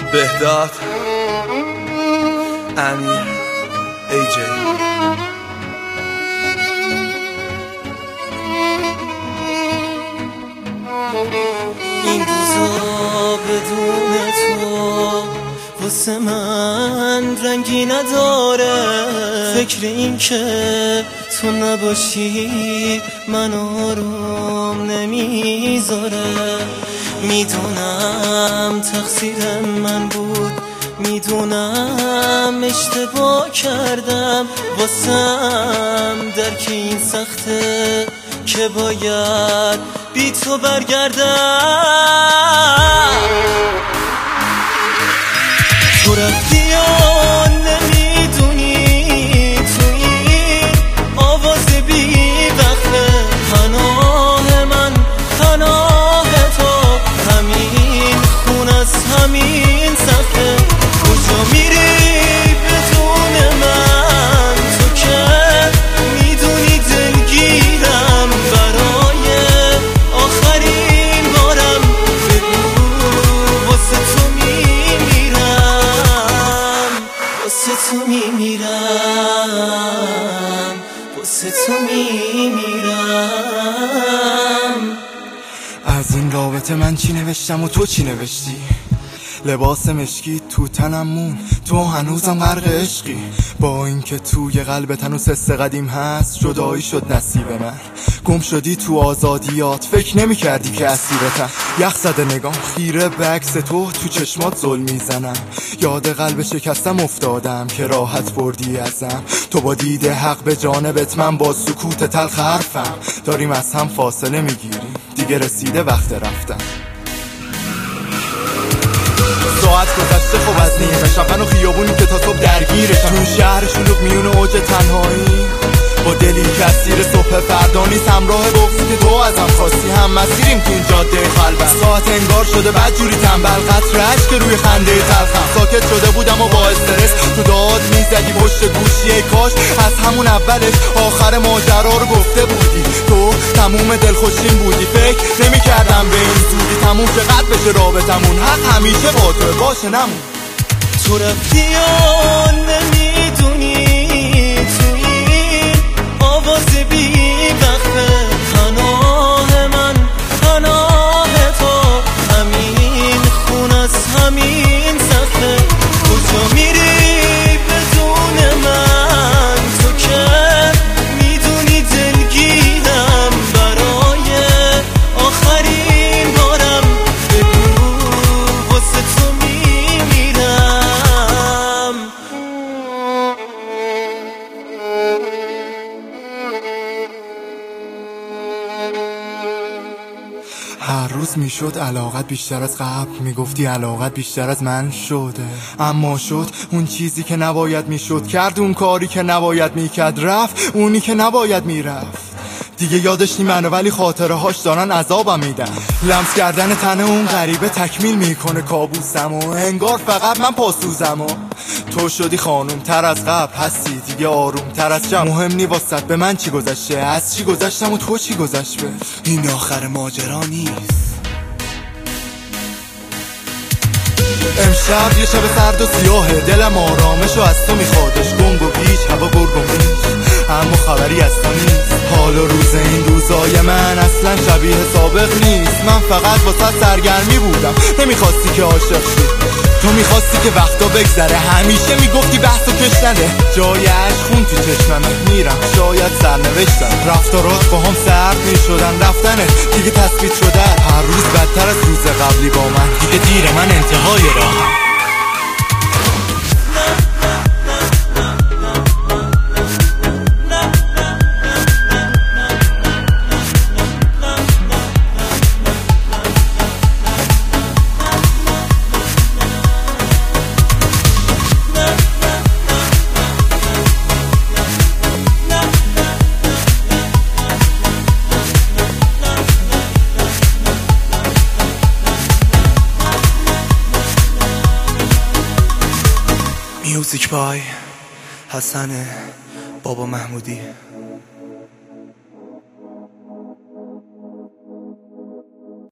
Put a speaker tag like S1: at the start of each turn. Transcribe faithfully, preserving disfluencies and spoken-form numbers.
S1: بهداد امیر ای جی.
S2: این روزا بدون تو واسه من رنگی نداره، فکر این که تو نباشی من آروم نمیذاره. میدونم تقصیر من بود، میدونم اشتباه کردم، واسم درک این سخته که باید بی تو برگردم. تو رفتی و نمیدونی تو این آواز بی وقته، پناه من پناه تو، همین خون از همین صفحه. کجا میری بدون من؟ تو که میدونی دلگیرم، برای آخرین بارم بگو واسه تو میمیرم، واسه تو میمیرم، واسه تو میمیرم.
S3: از این رابطه من چی نوشتم و تو چی نوشتی؟ لباس مشکی تو تنم مون، تو هنوزم غرق عشقی. با اینکه توی قلبت هنوز حس قدیم هست، جدایی شد نصیب من. گم شدی تو آزادیات، فکر نمی کردی که اسیرتم. یخ زده نگام خیره به عکس تو، تو چشمات ظلم میزنم. یاد قلب شکستم افتادم که راحت بردی ازم. تو با دیده حق به جانبت، من با سکوت تلخ حرفم. داریم از هم فاصله میگیریم، دیگه رسیده وقت رفتن. ساعت گذشته خوب از نیمه شب، من و خیابونی که تا صبح درگیرشم. تو شهر شلوغ میون اوج تنهایی، با دلی که اسیر صبح فردا نیست. همراه بغضی که تو ازم خواستی، هم مسیریم تو این جاده خلوت. ساعت انگار شده بد جوری تنبل، قطره اشک روی خنده تلخم. ساکت شده بودم و با استرس تو داد میزدی پشت گوشی. ای کاش از همون اولش آخر ماجرا رو گفته بودی. تو تموم دلخوشیم بودی، فکر نمی‌کردم به این زودی تموم چقدر بشه رابطمون. حق همیشه با تو باشه نمون.
S2: تو رفتی و نمیدونی تو این آواز بی وقته، پناه من پناه تو، همین خون از همین صفحه. کجا میری بدون من؟ تو که میدونی دلگیرم، برای آخرین بارم بگو واسه تو میمیرم.
S3: هر روز میشد علاقت بیشتر از قبل، میگفتی علاقت بیشتر از من شده. اما شد اون چیزی که نباید میشد، کرد اون کاری که نباید میکرد، رفت اونی که نباید میرفت. دیگه یادش نی منو، ولی خاطره هاش دارن عذابم میدن. لمس کردن تن اون غریبه تکمیل میکنه کابوسم، و انگار فقط من پاسوزم. و تو شدی خانوم تر از قبل، هستی دیگه آروم تر از جمع. مهم نی واسط به من چی گذشته، از چی گذشتم و تو چی گذشت. به این آخر ماجرا نیست. امشب یه شب سرد و سیاهه، دلم آرامش و از تو میخوادش. گنگ و پیش هوا گرگومیش، اما خبری از تو نیست. حال و روز این روزای من اصلا شبیه سابق نیست. من فقط واسه سرگرمی بودم، نمیخواستی که عاشق شی. تو میخواستی که وقتا بگذره، همیشه میگفتی بحثو کش نده. جای عشق خون تو چشممه، میرم شاید سرنوشتم. رفتارات با هم سرد میشدن، رفتنت دیگه تثبیت شده. هر روز بدتر از روز قبلی با من، دیگه دیر من انتهای راهم. میوزیک بای حسن بابا محمودی.